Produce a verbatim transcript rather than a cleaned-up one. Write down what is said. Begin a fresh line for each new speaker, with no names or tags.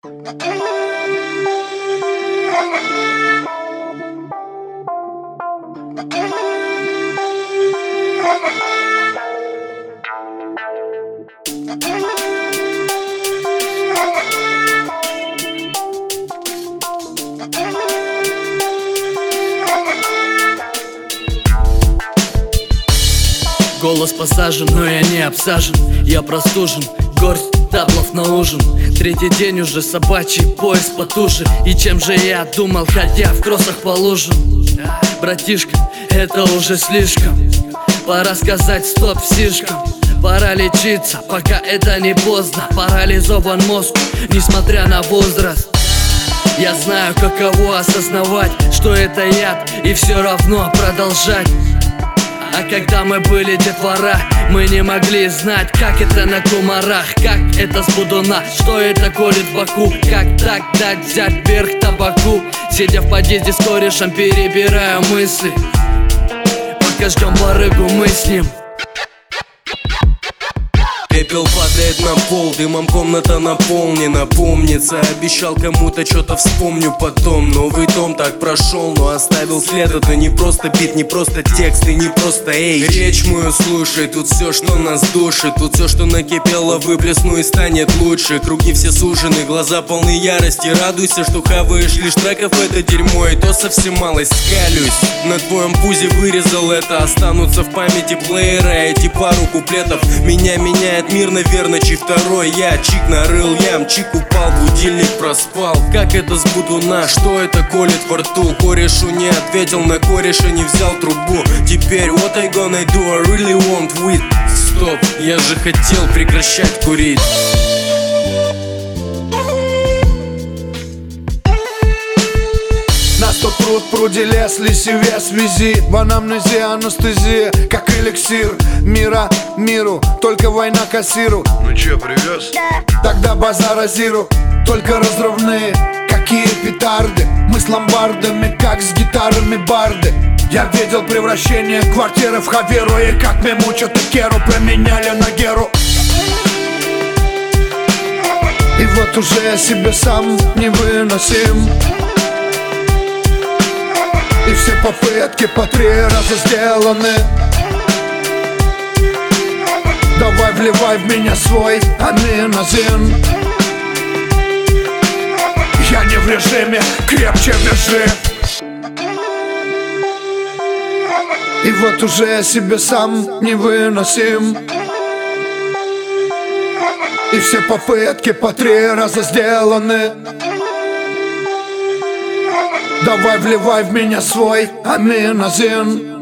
Голос посажен, но я не обсажен. Я простужен, горсть таблов на ужин. Третий день уже собачий пояс потуже. И чем же я думал, ходя в кроссах по лужам? Братишка, это уже слишком. Пора сказать стоп сишкам. Пора лечиться, пока это не поздно. Парализован мозг, несмотря на возраст. Я знаю, каково осознавать, что это яд, и все равно продолжать. А когда мы были детвора, мы не могли знать, как это на кумарах, как это с будуна, что это колет в боку, как так дать взять вверх табаку. Сидя в подъезде с корешем, перебираю мысли, пока ждем барыгу мы с ним.
Пепел падает на пол, дымом комната наполнена. Помнится, обещал кому-то, что-то вспомню потом. Новый том так прошел, но оставил след. Это не просто бит, не просто текст и не просто эй. Речь мою слушай, тут все, что нас душит. Тут все, что накипело, выплесну и станет лучше. Круги все сужены, глаза полны ярости. Радуйся, что хаваешь лишь треков это дерьмо. И то совсем малость скалюсь. На твоем пузе вырезал это. Останутся в памяти плеера эти пару куплетов. Меня меняет мир, наверное, чей второй я. Чик нарыл ям, чик упал, будильник проспал. Как это с будуна, что это колет во рту? Корешу не ответил, на кореша не взял трубу. Теперь what I gonna do, I really want weed. Стоп, я же хотел прекращать курить.
Нас тут пруд, пруди, лес, лиси, вес, визит. В анамнезе анестезия, как эликсир мира, миру, только война кассиру.
Ну чё, привез?
Тогда базара зиру, только разрывные, какие петарды. Мы с ломбардами, как с гитарами барды. Я видел превращение квартиры в хаверу. И как мемучу Текеру променяли на Геру. И вот уже я себе сам невыносим. И все попытки по три раза сделаны. Давай вливай в меня свой аминозин. Я не в режиме, крепче вяжи. И вот уже я себе сам невыносим. И все попытки по три раза сделаны. Давай вливай в меня свой аминозин.